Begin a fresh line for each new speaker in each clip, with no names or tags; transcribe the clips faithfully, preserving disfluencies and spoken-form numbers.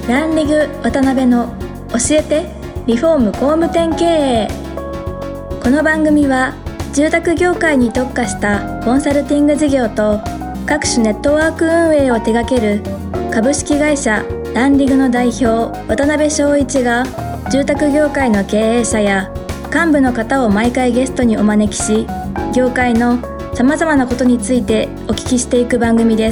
ランリグ渡辺の教えてリフォーム工務店経営。この番組は住宅業界に特化したコンサルティング事業と各種ネットワーク運営を手掛ける株式会社ランリグの代表渡辺翔一が住宅業界の経営者や幹部の方を毎回ゲストにお招きし、業界のさまざまなことについてお聞きしていく番組です。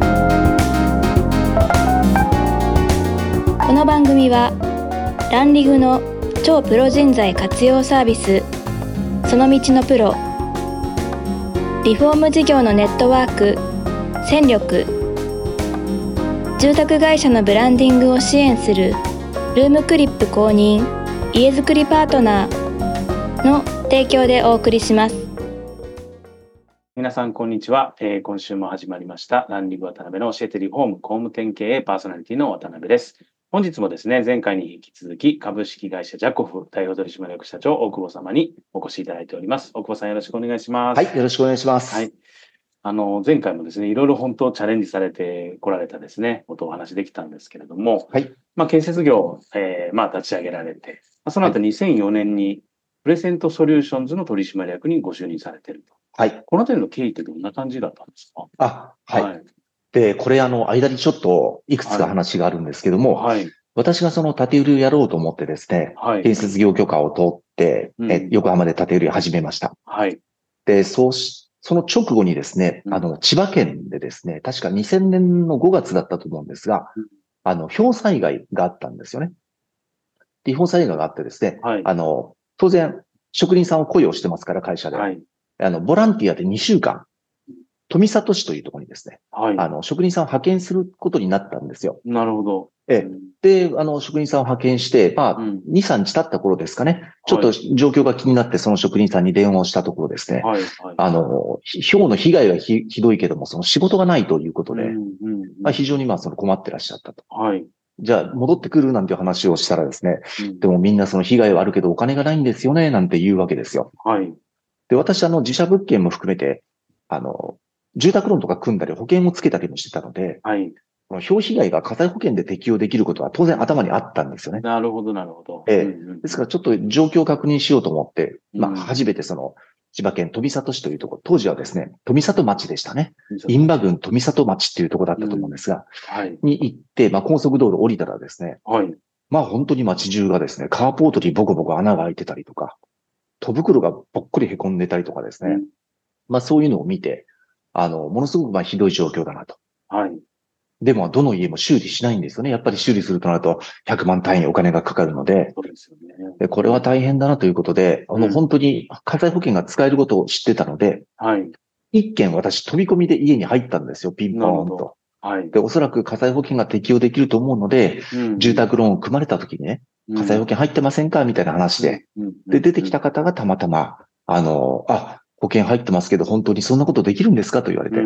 この番組はランリグの超プロ人材活用サービスその道のプロ、リフォーム事業のネットワーク戦力、住宅会社のブランディングを支援するルームクリップ公認家づくりパートナーの提供でお送りします。
皆さんこんにちは、えー、今週も始まりましたランリグ渡辺の教えてリフォーム工務店経営パーソナリティの渡辺です。本日もですね、前回に引き続き株式会社ジャコフ代表取締役社長大久保様にお越しいただいております。大久保さんよろしくお願いします。
はい、よろしくお願いします。
はい。あの、前回もですね、いろいろ本当チャレンジされてこられたですね、ことをお話できたんですけれども、
はい。
まあ、建設業、えー、まあ、立ち上げられて、その後にせんよねんにプレゼントソリューションズの取締役にご就任されていると。
はい。
このあたりの経緯ってどんな感じだったんですか？
あ、はい。はい、で、これあの、間にちょっといくつか話があるんですけども、はい。はい、私がその建て売りをやろうと思ってですね、はい、建設業許可を取って、うん、え横浜で建て売りを始めました。はい。で、そうし、その直後にですね、うん、あの、千葉県でですね、確かにせんねんのごがつだったと思うんですが、うん、あの、氷災害があったんですよね。で、氷災害があってですね、はい、あの、当然、職人さんを雇用してますから、会社で。はい、あの、ボランティアでにしゅうかん、富里市というところにですね、はい、あの、職人さんを派遣することになったんですよ。
なるほど。
ええ。で、あの、職人さんを派遣して、まあ、うん、に、さんにち経った頃ですかね、ちょっと状況が気になってその職人さんに電話をしたところですね、はいはい、あの、氷の被害は ひ, ひどいけども、その仕事がないということで、うんうんうんまあ、非常にまあ、その困ってらっしゃったと。はい。じゃあ、戻ってくるなんていう話をしたらですね、うん、でもみんなその被害はあるけどお金がないんですよね、なんて言うわけですよ。はい。で、私、あの、自社物件も含めて、あの、住宅ローンとか組んだり保険をつけたりもしてたので、はい。この氷被害が火災保険で適用できることは当然頭にあったんですよね。
なるほど、なるほど。
ええ、うんうん。ですからちょっと状況を確認しようと思って、うん、まあ、初めてその、千葉県富里市というところ、当時はですね、富里町でしたね。印旛郡富里町っていうところだったと思うんですが、うん、はい。に行って、まあ、高速道路降りたらですね、はい。まあ、本当に町中がですね、カーポートにボコボコ穴が開いてたりとか、戸袋がぽっくり凹んでたりとかですね、うん、まあ、そういうのを見て、あの、ものすごくまあひどい状況だなと。はい。でも、どの家も修理しないんですよね。やっぱり修理するとなるとひゃくまん単位お金がかかるので。そうですよね。で、これは大変だなということで、うん、あの、本当に火災保険が使えることを知ってたので、はい。一件私飛び込みで家に入ったんですよ。ピンポーンと。はい。で、おそらく火災保険が適用できると思うので、うん、住宅ローンを組まれた時にね、火災保険入ってませんかみたいな話で、うん、で、出てきた方がたまたま、あの、あ、保険入ってますけど、本当にそんなことできるんですかと言われて、うん、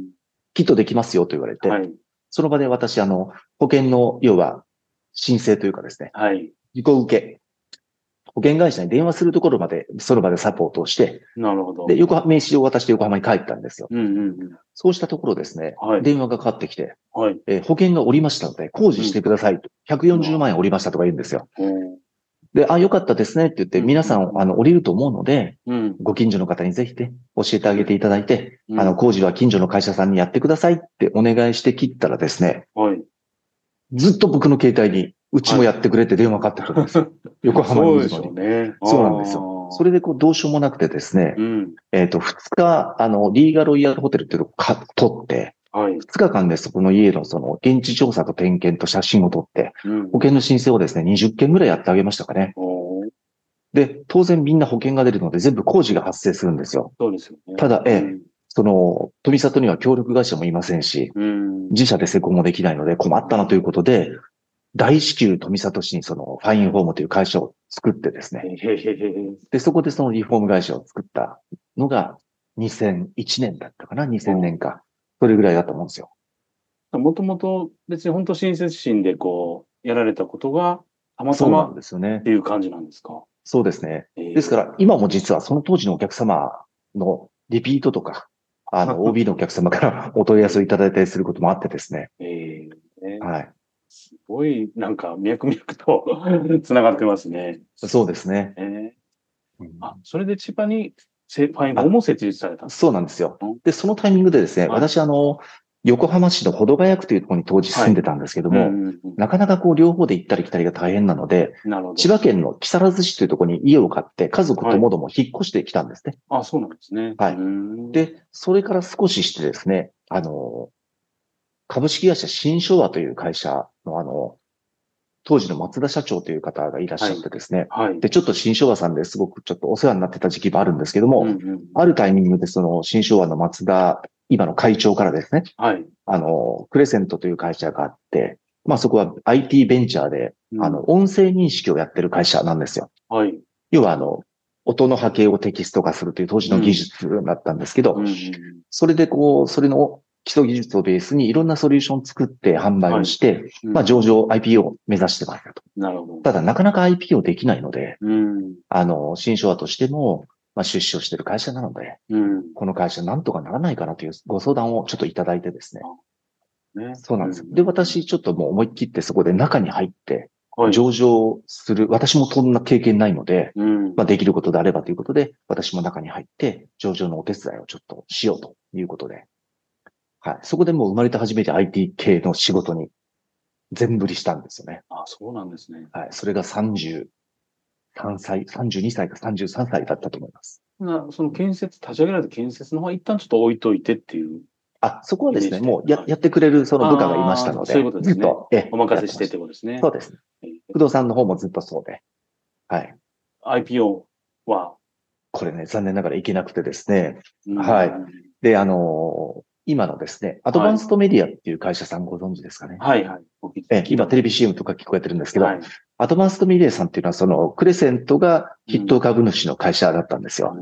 きっとできますよと言われて、はい、その場で私、あの、保険の、要は、申請というかですね、はい、自己受け、保険会社に電話するところまで、その場でサポートをして、なるほど。で、横浜、名刺を渡して横浜に帰ったんですよ。うんうんうん、そうしたところですね、はい、電話がかかってきて、はいえー、保険が降りましたので、工事してくださいと、ひゃくよんじゅうまんえん降りましたとか言うんですよ。うんで、あ、よかったですねって言って、皆さん、あの、降りると思うので、うん、ご近所の方にぜひね、教えてあげていただいて、うん、あの、工事は近所の会社さんにやってくださいってお願いして切ったらですね、はい、ずっと僕の携帯に、うちもやってくれって電話かかってくるんですよ。はい、横浜にいるのに。そうですよね。そうなんですよ。それでこう、どうしようもなくてですね、うん、えっと、ふつか、あの、リーガロイヤルホテルっていうのをか取って、はい、ふつかかんでそこの家のその現地調査と点検と写真を撮って、うん、保険の申請をですね、にじゅっけんぐらいやってあげましたかね。で、当然みんな保険が出るので全部工事が発生するんですよ。そうですよね。ただ、ええ、うん、その、富里には協力会社もいませんし、うん、自社で施工もできないので困ったなということで、大至急富里市にそのファインホームという会社を作ってですね。で、そこでそのリフォーム会社を作ったのがにせんいちねんだったかな ?にせんねんか。それぐらいだと思うんですよ。
もともと別に本当親切心でこう、やられたことがたまたまっていう感じなんですか？
そうですね。ですから、今も実はその当時のお客様のリピートとか、あの、オービー のお客様からお問い合わせをいただいたりすることもあってですね。えー、はい。
すごい、なんか、脈々と繋がってますね。
そうですね。
えーうん、あ、それで千葉にファインホームも設立されたんですか？
そうなんですよ。で、そのタイミングでですね、はい、私、あの、横浜市の保土ヶ谷区というところに当時住んでたんですけども、はいうんうんうん、なかなかこう両方で行ったり来たりが大変なので、千葉県の木更津市というところに家を買って家族ともども引っ越してきたんですね。
はい、あ、そうなんですね。
はい。で、それから少ししてですね、あの、株式会社新昭和という会社のあの、当時の松田社長という方がいらっしゃってですね。はいはい、で、ちょっと新昭和さんですごくちょっとお世話になってた時期もあるんですけども、うんうん、あるタイミングでその新昭和の松田、今の会長からですね、はい、あの、クレセントという会社があって、まあそこは アイティー ベンチャーで、うん、あの、音声認識をやってる会社なんですよ。はい。要はあの、音の波形をテキスト化するという当時の技術だったんですけど、うんうんうん、それでこう、それの基礎技術をベースにいろんなソリューションを作って販売をして、はいうん、まあ上場 アイピーオー を目指してますよと。なるほど。ただなかなか アイピーオー できないので、うん、あの、新昭和としても、まあ出資をしている会社なので、うん、この会社なんとかならないかなというご相談をちょっといただいてですね。ねそうなんです。うん、で、私ちょっともう思い切ってそこで中に入って、上場する、はい、私もそんな経験ないので、うん、まあできることであればということで、私も中に入って、上場のお手伝いをちょっとしようということで、はい。そこでもう生まれて初めて アイティー 系の仕事に全振りしたんですよね。
あ、そうなんですね。
はい。それがさんじゅうさんさい、さんじゅうにさいかさんじゅうさんさいだったと思います。
なその建設、立ち上げられた建設の方は一旦ちょっと置いといてっていう。
あ、そこはですね、もうや、はい、やってくれるその部下がいましたので。
そういうことですね。
ずっと、
えお任せしてってことですね。
そうです。不動産の方もずっとそうで。はい。
アイピーオー は
これね、残念ながらいけなくてですね。はい。で、あのー、今のですね、アドバンストメディアっていう会社さんご存知ですかね。
はいはい。
え今テレビ シーエム とか聞こえてるんですけど、はい、アドバンストメディアさんっていうのはそのクレセントが筆頭株主の会社だったんですよ。うん、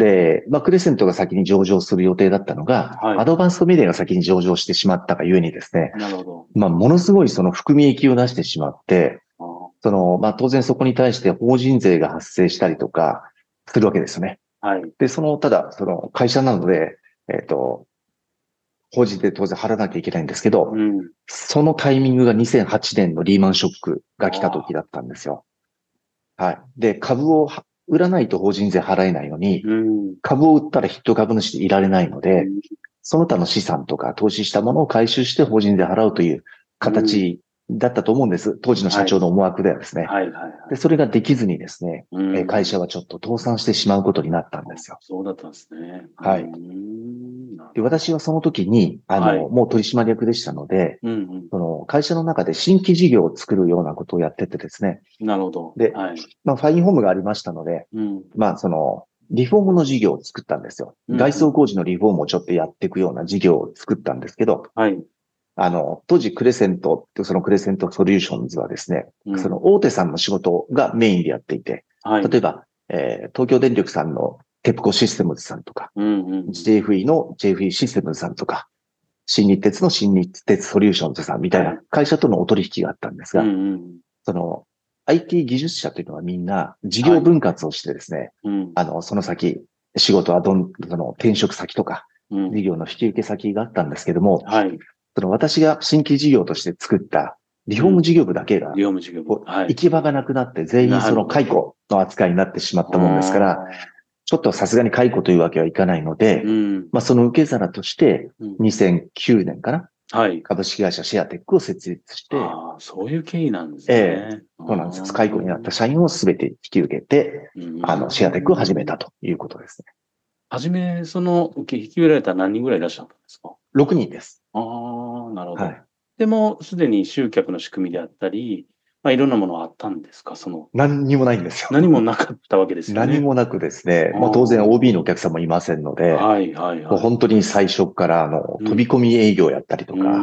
で、まあクレセントが先に上場する予定だったのが、はい、アドバンストメディアが先に上場してしまったがゆえにですね、なるほど。まあものすごいその含み益を出してしまって、その、まあ当然そこに対して法人税が発生したりとかするわけですよね。はい。で、その、ただ、その会社なので、えっと、法人で当然払わなきゃいけないんですけど、うん、そのタイミングがにせんはちねんのリーマンショックが来た時だったんですよ。はい。で、株を売らないと法人税払えないのに、うん、株を売ったら筆頭株主でいられないので、うん、その他の資産とか投資したものを回収して法人税払うという形だったと思うんです。当時の社長の思惑ではですね。はいはいはいはい、で、それができずにですね、うん、会社はちょっと倒産してしまうことになったんですよ。
そうだったんですね。
はい。で私はその時に、あの、はい、もう取締役でしたので、うんうん、その会社の中で新規事業を作るようなことをやっててですね。
なるほど。
で、はい、まあ、ファインホームがありましたので、うん、まあ、その、リフォームの事業を作ったんですよ。うんうん、外装工事のリフォームをちょっとやっていくような事業を作ったんですけど、はい。あの、当時クレセントって、そのクレセントソリューションズはですね、うん、その大手さんの仕事がメインでやっていて、はい、例えば、えー、東京電力さんのテプコシステムズさんとか、うんうん、ジェイエフイー の ジェイエフイー システムズさんとか、新日鉄の新日鉄ソリューションズさんみたいな会社とのお取引があったんですが、うんうん、その アイティー 技術者というのはみんな事業分割をしてですね、はいうん、あの、その先、仕事はどん、その転職先とか、うん、事業の引き受け先があったんですけども、はい、その私が新規事業として作ったリフォーム事業部だけが、リフォーム事業部。はい。行き場がなくなって全員その解雇の扱いになってしまったもんですから、ちょっとさすがに解雇というわけはいかないので、うん、まあその受け皿として、にせんきゅうねんかな、うん、はい。株式会社シェアテックを設立して、
ああ、そういう経緯なんですね。え
えそうなんです。解雇になった社員をすべて引き受けて、あの、シェアテックを始めたということですね。
はじめ、その、受け引き受けられたら何人ぐらいいらっしゃったんですか？
ろく 人です。
ああ、なるほど。はい。でも、すでに集客の仕組みであったり、まあ、いろんなものはあったんですか？その。
何にもないんですよ。
何もなかったわけですよね。
何もなくですね。まあ当然 オービー のお客さんもいませんので、はいはいはい。もう本当に最初からあの、飛び込み営業やったりとか、うん、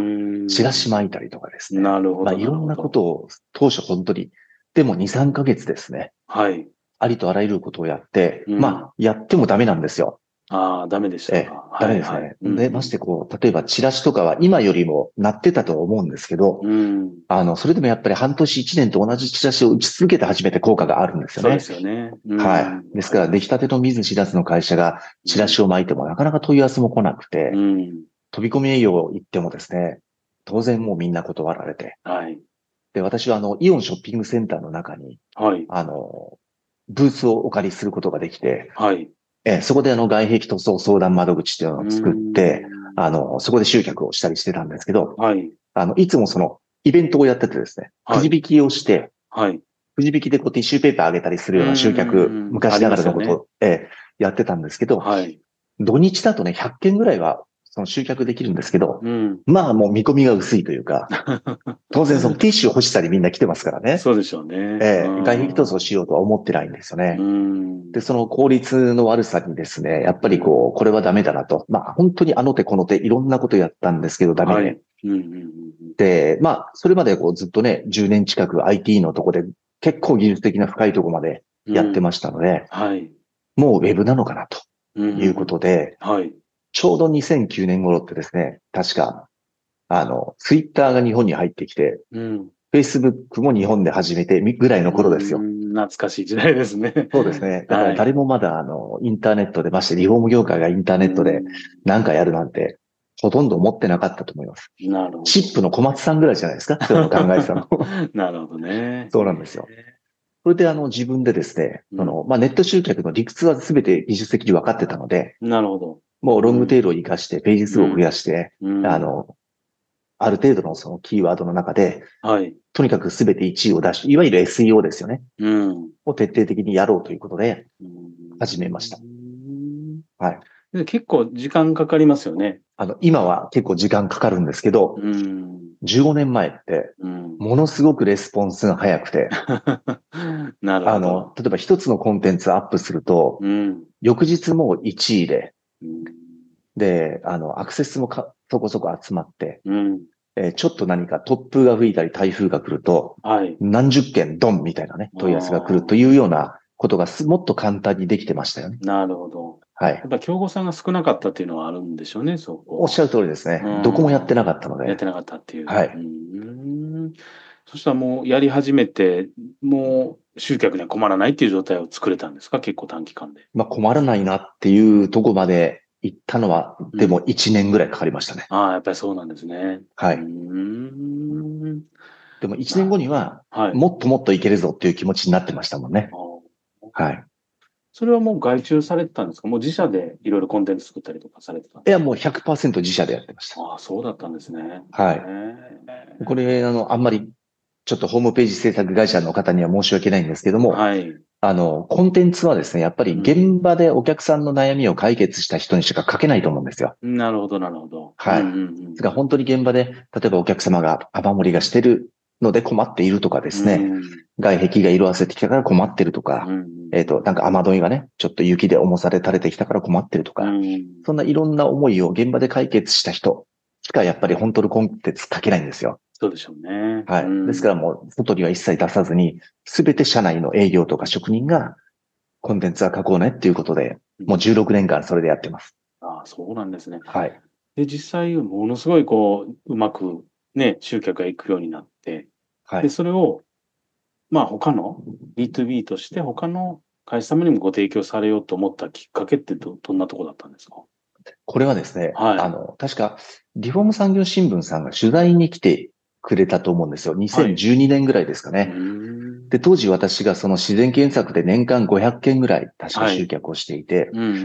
チラシ巻いたりとかですね。なるほど。まあいろんなことを当初本当に、でもに、さんかげつですね。はい。ありとあらゆることをやって、うん、まあやってもダメなんですよ。
ああ、ダメでしたか。
ダメですね。はいはい、で、ましてこう、例えばチラシとかは今よりもなってたとは思うんですけど、うん、あの、それでもやっぱり半年一年と同じチラシを打ち続けて初めて効果があるんですよね。
そうですよね。うん、
はい。ですから、出来たての見ず知らずの会社がチラシを巻いてもなかなか問い合わせも来なくて、うん、飛び込み営業行ってもですね、 当然もうみんな断られて。
はい。
で、私はあの、イオンショッピングセンターの中に、
はい。
あの、ブースをお借りすることができて、
はい。
えそこであの、外壁塗装相談窓口っていうのを作って、あの、そこで集客をしたりしてたんですけど、
はい。
あの、いつもその、イベントをやっててですね、くじ引きをして、
はい。
くじ引きでこうティッシュペーパーあげたりするような集客、昔ながらのことを、ね、えやってたんですけど、はい、土日だとね、ひゃっけんぐらいはその集客できるんですけど、うん、まあもう見込みが薄いというか、当然そのティッシュ欲しさにみんな来てますからね。
そうでしょうね。
えー、外壁塗装しようとは思ってないんですよね。うん、で、その効率の悪さにですね、やっぱりこう、これはダメだなと。まあ本当にあの手この手いろんなことやったんですけどダメで。はいうんうんうん、で、まあそれまでこうずっとね、じゅうねん近く アイティー のとこで結構技術的な深いところまでやってましたので、うんはい、もうウェブなのかなということで、うんはい、ちょうどにせんきゅうねん頃ってですね、確か、あの、ツイッターが日本に入ってきて、うん、Facebook も日本で始めてぐらいの頃ですよ。
懐かしい時代ですね。
そうですね。だから誰もまだあの、インターネットでましてリフォーム業界がインターネットで何かやるなんて、ほとんど思ってなかったと思います。なるほど。チップの小松さんぐらいじゃないですかそういうの考えてたの。
なるほどね。
そうなんですよ。それであの自分でですね、うん、そのまあ、ネット集客の理屈は全て技術的に分かってたので、
なるほど。
もうロングテールを活かしてページ数を増やして、うん、あの、ある程度のそのキーワードの中で、はい、とにかく全ていちいを出し、いわゆる エスイーオー ですよね。うん、を徹底的にやろうということで、始めました。
はい。で結構時間かかりますよね。
あの、今は結構時間かかるんですけど、うん、じゅうごねんまえって、ものすごくレスポンスが早くて、なるほど。あの、例えば一つのコンテンツアップすると、うん、翌日もういちいで、うん、で、あの、アクセスもかそこそこ集まって、うんえー、ちょっと何か突風が吹いたり台風が来ると、はい、何十件ドンみたいなね、問い合わせが来るというようなことがもっと簡単にできてましたよね。
なるほど。はい。やっぱ競合さんが少なかったっていうのはあるんでしょうね、そう。
おっしゃる通りですね。どこもやってなかったので。
やってなかったっていう。はい。うんそしたらもうやり始めて、もう集客には困らないっていう状態を作れたんですか結構短期間で。
まあ困らないなっていうとこまで行ったのは、でもいちねんぐらいかかりましたね。
うん、ああ、やっぱりそうなんですね。
はい。うんでもいちねんごには、もっともっといけるぞっていう気持ちになってましたもんね。はい。
それはもう外注されてたんですかもう自社でいろいろコンテンツ作ったりとかされてたんですか
いや、もう ひゃくパーセント 自社でやってました。
ああ、そうだったんですね。
はい。これ、あの、あんまり、ちょっとホームページ制作会社の方には申し訳ないんですけども、はい。あの、コンテンツはですね、やっぱり現場でお客さんの悩みを解決した人にしか書けないと思うんですよ。
うん、なるほど、なるほど。
はい。うんうんうん、ですが本当に現場で、例えばお客様が雨漏りがしてるので困っているとかですね、うん、外壁が色あせてきたから困ってるとか、うんえっと、なんか雨どいがね、ちょっと雪で重さで垂れてきたから困ってるとか、うん、そんないろんな思いを現場で解決した人しかやっぱり本当のコンテンツ書けないんですよ。
そうでしょうね。
はい。うん、ですからもう、外には一切出さずに、すべて社内の営業とか職人がコンテンツは書こうねっていうことで、もうじゅうろくねんかんそれでやってます。
ああ、そうなんですね。
はい。
で、実際、ものすごいこう、うまくね、集客がいくようになって、はい。で、それを、まあ他の ビーツービー として他の会社様にもご提供されようと思ったきっかけってど、どんなところだったんですか？
これはですね、はい。あの、確か、リフォーム産業新聞さんが取材に来てくれたと思うんですよ。にせんじゅうにねんぐらいですかね。はい、で、当時私がその自然検索で年間ごひゃっけんぐらい確か集客をしていて、はい、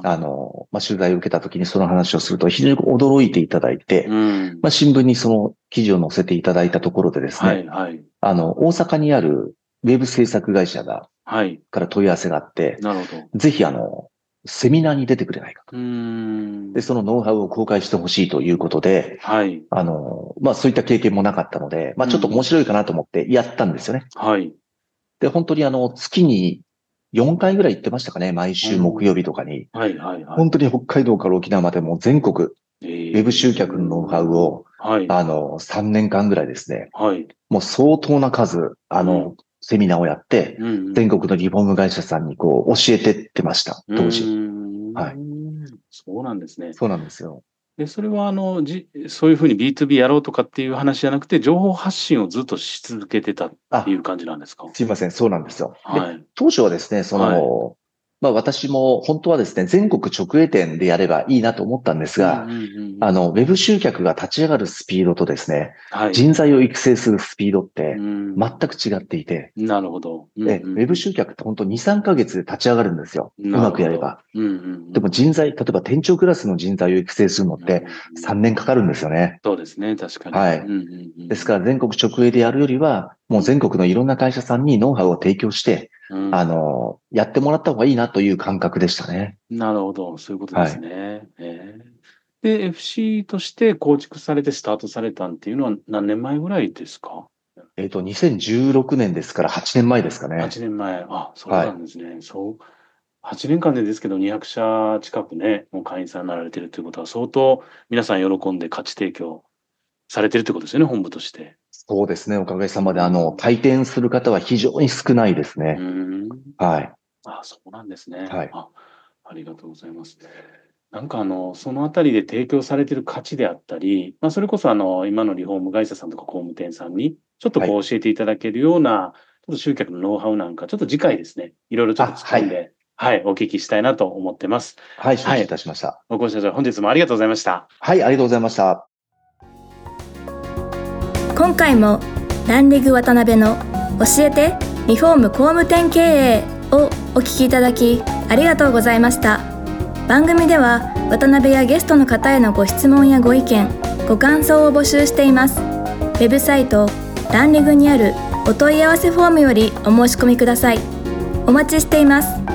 あの、まあ、取材を受けた時にその話をすると非常に驚いていただいて、まあ、新聞にその記事を載せていただいたところでですね、はいはい、あの、大阪にあるウェブ制作会社が、はい、から問い合わせがあって、なるほど。ぜひあの、セミナーに出てくれないかと。うんで、そのノウハウを公開してほしいということで、はい。あの、まあ、そういった経験もなかったので、まあ、ちょっと面白いかなと思ってやったんですよね。はい。で、本当にあの、月によんかいぐらい行ってましたかね、毎週木曜日とかに。はいはいはい。本当に北海道から沖縄までも全国、えー、ウェブ集客のノウハウを、はい。あの、さんねんかんぐらいですね。はい。もう相当な数、あの、うんセミナーをやって、うんうん、全国のリフォーム会社さんにこう教えてってました、当時。はい。
そうなんですね。
そうなんですよ。
で、それはあの、じ、そういうふうに ビーツービー やろうとかっていう話じゃなくて、情報発信をずっとし続けてたっていう感じなんですか？
すいません、そうなんですよ。はい。で当初はですね、その、はい、 まあ私も本当はですね、全国直営店でやればいいなと思ったんですが、うんうんうん、あの、ウェブ集客が立ち上がるスピードとですね、はい、人材を育成するスピードって全く違っていて、
うん、なるほど、
うんうん。ウェブ集客って本当に、さんかげつで立ち上がるんですよ。うまくやれば、うんうんうん。でも人材、例えば店長クラスの人材を育成するのってさんねんかかるんですよね。
そうですね、確かに。
はい。うんうんうん、ですから全国直営でやるよりは、もう全国のいろんな会社さんにノウハウを提供して、うん、あの、やってもらった方がいいなという感覚でしたね。
なるほど。そういうことですね。はい、えー、で、エフシー として構築されてスタートされたっていうのは何年前ぐらいですか？
えっと、にせんじゅうろくねんですからはちねんまえですかね。
はちねんまえ。あ、そうなんですね。はい、そう。はちねんかんでですけどにひゃくしゃ近くね、もう会員さんになられてるということは相当皆さん喜んで価値提供されてるということですよね、本部として。
そうですね。おかげさまで、あの、退店する方は非常に少ないですね。うん、はい。
あ、そうなんですね。
はい。
あ、ありがとうございます。なんかあの、そのあたりで提供されている価値であったり、まあ、それこそあの、今のリフォーム会社さんとか工務店さんに、ちょっとこう教えていただけるような、はい、ちょっと集客のノウハウなんか、ちょっと次回ですね、いろいろちょっと突っ込んで、はい、はい、お聞きしたいなと思ってます。
はい、承知いたしました。
大越社長、本日もありがとうございました。
はい、ありがとうございました。
今回もランリグ渡辺の教えてリフォーム工務店経営をお聞きいただきありがとうございました。番組では渡辺やゲストの方へのご質問やご意見、ご感想を募集しています。ウェブサイトランリグにあるお問い合わせフォームよりお申し込みください。お待ちしています。